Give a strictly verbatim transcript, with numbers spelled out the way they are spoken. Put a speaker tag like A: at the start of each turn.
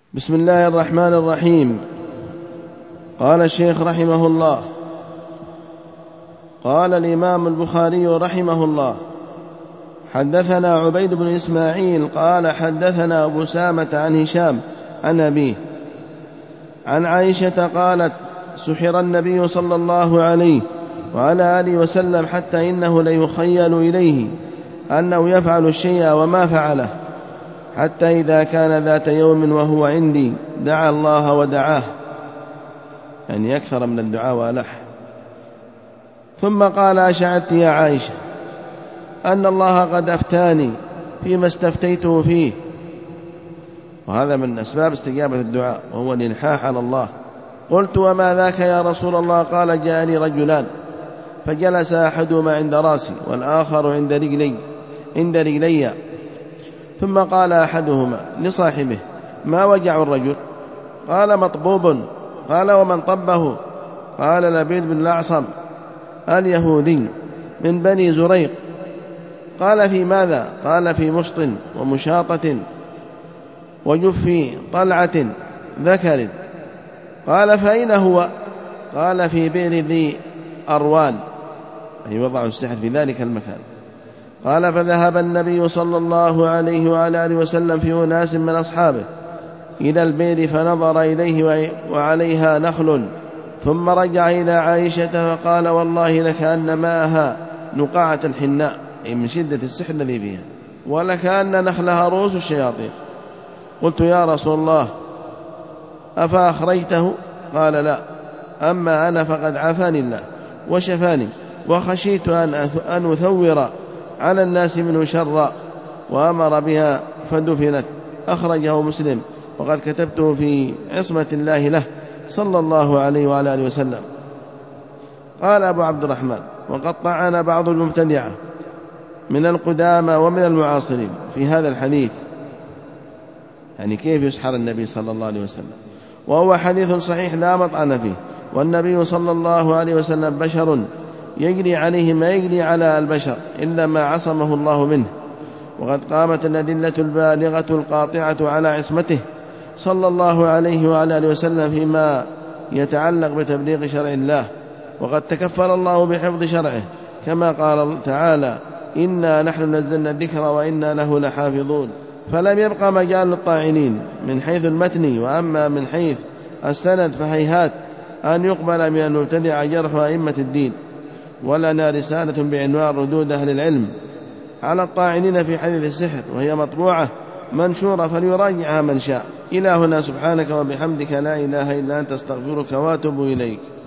A: بسم الله الرحمن الرحيم. قال الشيخ رحمه الله: قال الإمام البخاري رحمه الله: حدثنا عبيد بن إسماعيل قال حدثنا أبو سامة عن هشام عن أبيه عن عائشة قالت: سحر النبي صلى الله عليه وعلى آله وسلم حتى إنه ليخيل إليه أنه يفعل الشيء وما فعله، حتى إذا كان ذات يوم وهو عندي دعا الله ودعاه، يعني أكثر من الدعاء وألح، ثم قال: أشعرت يا عائشة أن الله قد أفتاني فيما استفتيته فيه؟ وهذا من أسباب استجابة الدعاء، وهو الإلحاح على الله. قلت: وما ذاك يا رسول الله؟ قال: جاءني رجلان فجلس أحدهما عند راسي والآخر عند رجلي عند رجلي ثم قال أحدهما لصاحبه: ما وجع الرجل؟ قال: مطبوب. قال: ومن طبه؟ قال: لبيد بن الأعصم اليهودي من بني زريق. قال: في ماذا؟ قال: في مشط ومشاطة وجف طلعة ذكر. قال: فأين هو؟ قال: في بئر ذي أروان، أي وضع السحر في ذلك المكان. قال: فذهب النبي صلى الله عليه وعلى آله وسلم في أناس من أصحابه إلى البئر فنظر إليه وعليها نخل، ثم رجع إلى عائشة فقال: والله لكأن ماءها نقعة الحناء، أي من شدة السحر الذي فيها، ولكأن نخلها رؤوس الشياطين. قلت: يا رسول الله أفأخرجته؟ قال: لا، أما أنا فقد عافاني الله وشفاني، وخشيت أن أثور على الناس منه شرا، وأمر بها فدفنت. أخرجه مسلم، وقد كتبته في عصمة الله له صلى الله عليه وعلى آله وسلم. قال أبو عبد الرحمن: وقد طعن بعض المبتدعة من القدامى ومن المعاصرين في هذا الحديث، يعني كيف يسحر النبي صلى الله عليه وسلم، وهو حديث صحيح لا مطعن فيه، والنبي صلى الله عليه وسلم بشر يجري عليه ما يجري على البشر إلا ما عصمه الله منه، وقد قامت الأدلة البالغة القاطعة على عصمته صلى الله عليه وعلى آله وسلم فيما يتعلق بتبليغ شرع الله، وقد تكفل الله بحفظ شرعه، كما قال تعالى: إنا نحن نزلنا الذكر وإنا له لحافظون. فلم يبقى مجال للطاعنين من حيث المتن، وأما من حيث السند فهيهات أن يقبل من المبتدع جرح أئمة الدين. ولنا رسالة بعنوان ردود أهل العلم على الطاعنين في حديث السحر، وهي مطبوعة منشورة فليراجعها من شاء. إلى هنا، سبحانك وبحمدك لا إله إلا أنت، استغفرك واتوب إليك.